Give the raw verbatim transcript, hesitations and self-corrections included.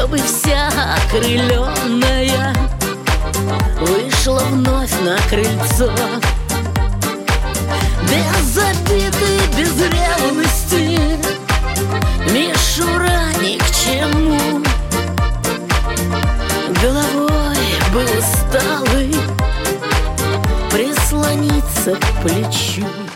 чтобы вся окрыленная вышла вновь на крыльцо. Без обиды, без ревности мишура ни к чему. Головой был усталый прислониться к плечу.